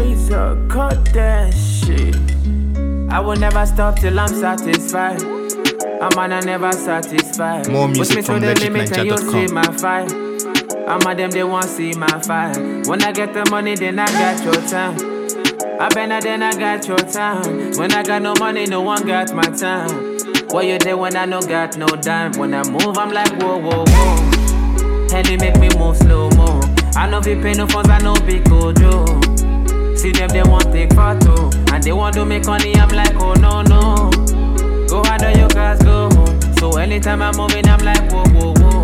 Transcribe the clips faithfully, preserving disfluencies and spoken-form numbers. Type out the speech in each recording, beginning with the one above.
laser, cut that shit. I will never stop till I'm satisfied. I'm on a never satisfied. More music from legit ninja dot com. See my fight. I'm on them, they want see my fight. When I get the money, then I got your time. I better then I got your time. When I got no money, no one got my time. What you do when I no got no dime? When I move, I'm like whoa, whoa, whoa. And it make me move slow mo. I know if you pay no funds, I know big Joe. See them, they want take photo. And they want to make money, I'm like oh no, no. Go harder, you guys go home. So anytime I'm moving, I'm like whoa, whoa, whoa.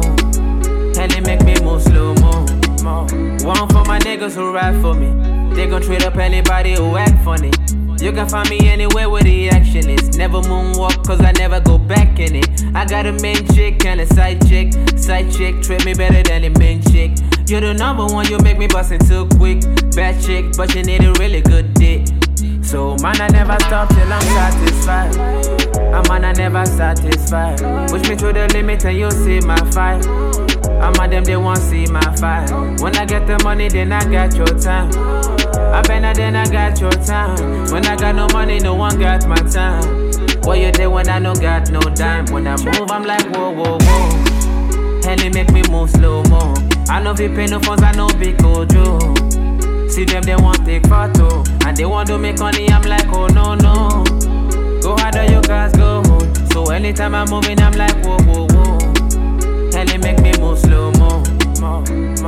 And it make me move slow mo. One for my niggas who ride for me. They gon' trade up anybody who act funny. You can find me anywhere where the action is. Never moonwalk cause I never go back in it. I got a main chick and a side chick. Side chick treat me better than the main chick. You're the number one, you make me bust it too quick. Bad chick, but you need a really good dick. So man, I never stop till I'm satisfied. I'm man, I never satisfied. Push me to the limit and you'll see my fight. I'm on them, they won't see my fight. When I get the money, then I got your time. I better then I got your time. When I got no money, no one got my time. What you do when I no got no dime? When I move, I'm like whoa, whoa, whoa. And it make me move slow mo. I know if you pay no funds, I know big Joe. See them, they want take photo. And they want to make money, I'm like oh no, no. Go harder, you guys go home. So anytime I'm moving, I'm like whoa, whoa, whoa. And it make me move slow mo, mo, mo,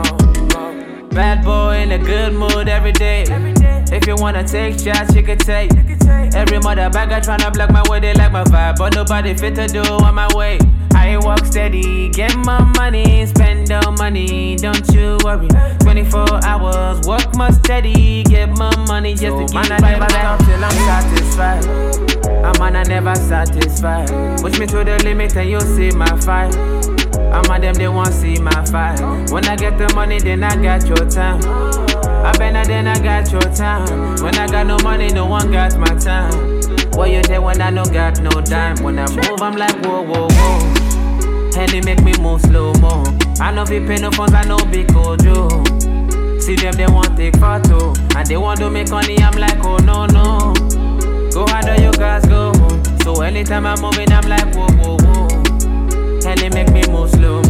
mo. Bad boy in a good mood every day. If you wanna take shots, you can take. Every mother bagger tryna block my way, they like my vibe, but nobody fit to do on my way. I walk steady, get my money, spend the money, don't you worry. twenty-four hours, work my steady, get my money just so to keep man, I never stop till I'm satisfied. I'm man, I never satisfied. Push me to the limit and you'll see my fight. I'm on them, they won't see my fight. When I get the money, then I got your time. I better then I got your time. When I got no money, no one got my time. What you do when I no got no dime? When I move, I'm like whoa, whoa, whoa. And it make me move slow mo. I know if you pay no funds, I know big Joe. See them, they want take photo. And they want to make money, I'm like oh no, no. Go harder, you guys go home. So anytime I'm moving, I'm like whoa, whoa, whoa. And it make me move slow.